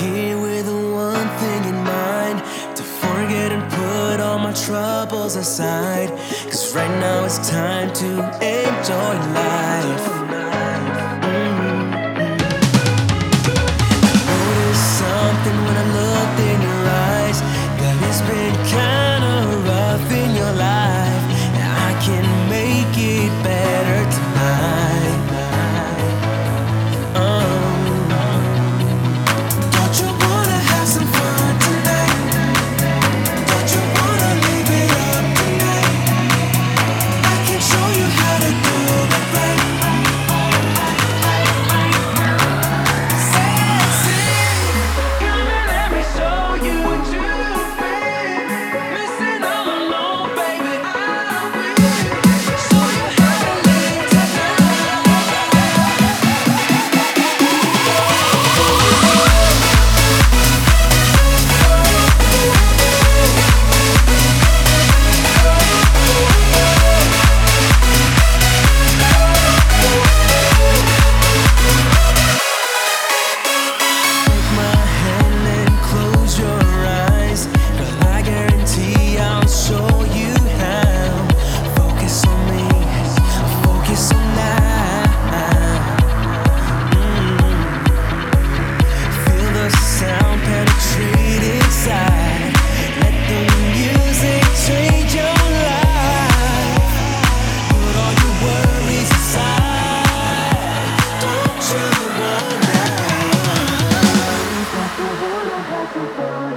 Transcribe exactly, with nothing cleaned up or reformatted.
here with one thing in mind, to forget and put all my troubles aside. Cause right now it's time to enjoy life. Mm-hmm. I noticed something when I looked in your eyes, that it's been kinda rough in your life, and I can make it better tonight. Thank you.